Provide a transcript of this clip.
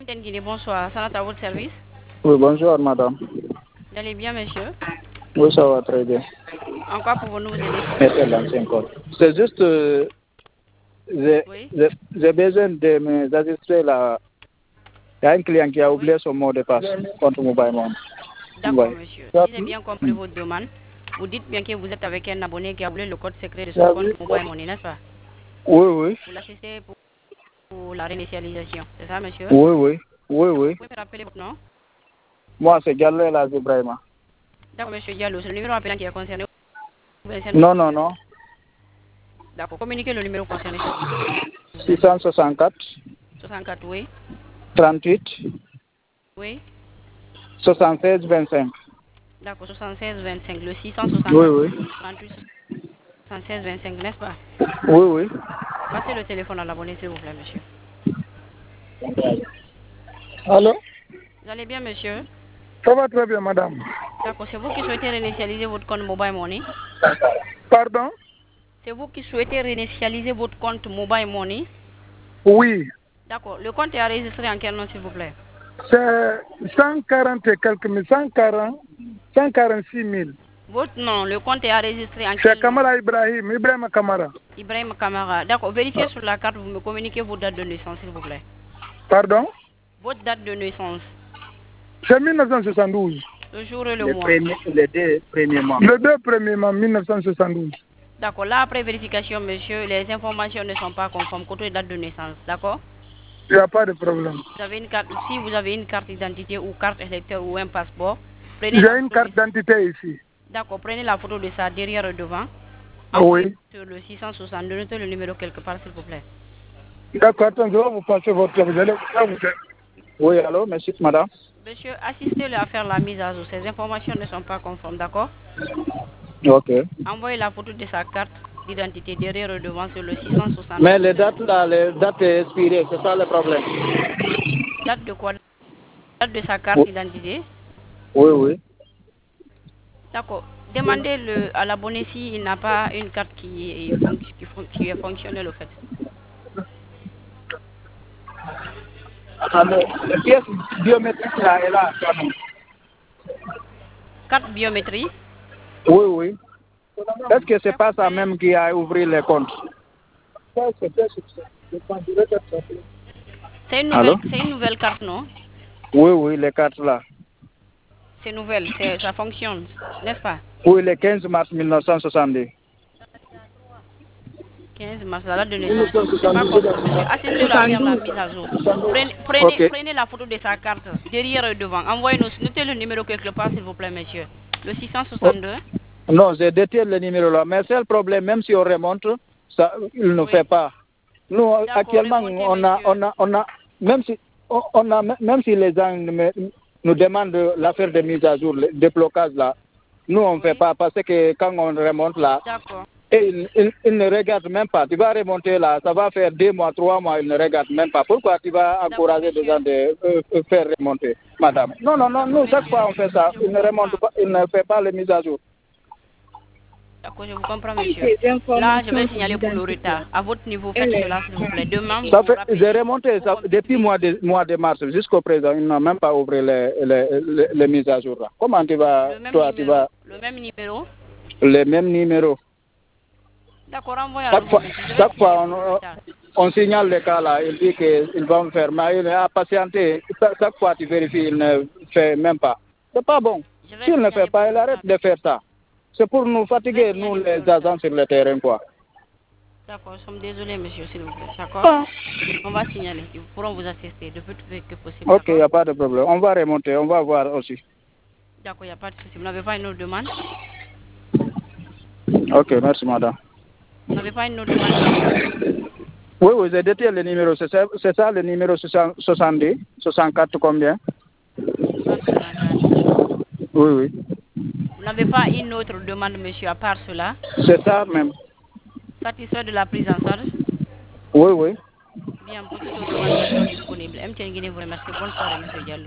Bonsoir, ça à votre service. Oui, bonjour madame. Vous allez bien, monsieur? Oui, ça va très bien. En quoi pouvons-nous vous aider, s'il vous Mettez plaît? l'ancien code. C'est juste, Oui. j'ai besoin de me enregistrer là. Il y a un client qui a Oui. oublié son mot de passe contre Mobile Money. D'accord, Ouais. monsieur. Si j'ai bien compris votre demande, vous dites bien que vous êtes avec un abonné qui a oublié le code secret de son compte Mobile Money, n'est-ce pas? Oui, oui. Vous l'assistez pour la réinitialisation. C'est ça, monsieur? Oui, oui. Oui, D'accord. oui. Vous pouvez me rappeler votre nom? Moi, c'est Galé là, Ibrahima. D'accord, monsieur Diallo. C'est le numéro appelant qui est concerné. Vous laissez un autre Non, non, numéro. non. D'accord. Communiquez le numéro concerné, s'il vous plaît. 664 64, oui. 38 Oui. 76 25. D'accord, 76 25. Le Oui, 664 oui. 38 76 25, n'est-ce pas? Oui, oui. Passez le téléphone à l'abonné, s'il vous plaît, monsieur. Allô? Vous allez bien, monsieur? Ça va très bien, madame. D'accord, c'est vous qui souhaitez réinitialiser votre compte Mobile Money? Pardon? C'est vous qui souhaitez réinitialiser votre compte Mobile Money? Oui. D'accord, le compte est enregistré en quel nom, s'il vous plaît? C'est 140 et quelques mille, 146 000. Votre nom, le compte est enregistré en C'est quel nom? Kamara Ibrahim Kamara. Ibrahim Kamara. D'accord, vérifiez sur la carte, vous me communiquez votre date de naissance, s'il vous plaît. Pardon? Votre date de naissance, C'est 1972. le jour et le mois. Les deux premiers mois. Les deux premiers mois, 1972. D'accord, là, après vérification, monsieur, les informations ne sont pas conformes côté date de naissance, d'accord? Il n'y a pas de problème. Vous avez une carte, si vous avez une carte d'identité ou carte électeur ou un passeport, prenez J'ai la une photo carte d'identité ici. D'accord, prenez la photo de ça derrière et devant. Envoyez Oui. sur le 662, notez le numéro quelque part, s'il vous plaît. D'accord, attends, je vais vous passer votre... Vous allez... Oui, allô, merci, madame. Monsieur, assistez-le à faire la mise à jour. Ces informations ne sont pas conformes, d'accord? Ok. Envoyez la photo de sa carte d'identité derrière et devant sur le 662. Mais les dates là, les dates expirées, c'est ça le problème. Date de quoi? Date de sa carte Oui, d'identité. oui. Oui. D'accord. Demandez à l'abonné s'il n'a pas une carte qui est fonctionnelle, au fait. Attendez, les pièces biométriques là, est là, quand même. Carte biométrie. Oui, oui. Est-ce que c'est D'accord, pas ça même qui a ouvert les comptes? Allô? c'est une nouvelle carte, non? Oui, oui, les cartes là. C'est nouvelle, ça fonctionne, n'est-ce pas? Oui, le 15 mars 1970. 15 mars, la date de naissance. C'est pas conforme, monsieur. Assistez-le à faire la mise à jour. Ok. Prenez la photo de sa carte, derrière et devant. Envoyez-nous, notez le numéro quelque part, s'il vous plaît, monsieur. Le Oh, 662. non, j'ai détient le numéro là. Mais c'est le problème, même si on remonte, ça, il ne Oui. fait pas. Nous, D'accord, actuellement, remontez, monsieur. même si, même si les gens nous demandent l'affaire de mise à jour, le déblocage là, nous, on ne fait Oui. pas parce que quand on remonte là, D'accord. et il ne regarde même pas. Tu vas remonter là, ça va faire 2 mois, 3 mois, il ne regarde même pas. Pourquoi tu vas D'accord, encourager les gens monsieur. de faire remonter, madame? Non, non, non, D'accord, nous, chaque monsieur. fois on fait ça. Je Il vous ne remonte comprends. pas, il ne fait pas les mises à jour. D'accord, je vous comprends, monsieur. Là, je vais signaler pour le retard. À votre niveau, faites cela, s'il vous plaît. Demain, vous Ça nous fait, j'ai rappelez remonté pour ça, qu'on puisse depuis vérifier. mois de mars jusqu'au présent, ils n'ont même pas ouvert les mises à jour là. Comment tu vas, Le même toi, tu vas, numéro. Le même numéro. les mêmes numéros? D'accord, envoyez à nouveau, monsieur. Je vais Chaque signaler fois pour le retard. on signale le cas là, il dit qu'il va me faire, mais il a patienté. Chaque fois tu vérifies, il ne fait même pas. C'est pas bon. Je vais S'il ne fait signaler pour pas, le il arrête retard. de faire ça. C'est pour nous Je vais fatiguer, nous signaler pour le les retard. agents sur le terrain, quoi. D'accord, nous sommes désolés, monsieur, s'il vous plaît. D'accord? Ah, On va signaler. Ils pourront vous assister le plus vite que possible. ok, il n'y D'accord? a pas de problème. On va remonter, on va voir aussi. D'accord, il n'y a pas de souci. Vous n'avez pas une autre demande? Ok, merci madame. Vous n'avez pas une autre demande, monsieur? Oui, oui, j'ai détenu le numéro, c'est ça le numéro 70, 64 combien? 6064. Oui, oui. Vous n'avez pas une autre demande, monsieur, à part cela? C'est ça même. Satisfait de la prise en charge? Oui, oui. Bien, pour toute autre demande, nous restons disponibles. MTN Guinée vous remercie. Bonne soirée, monsieur Diallo.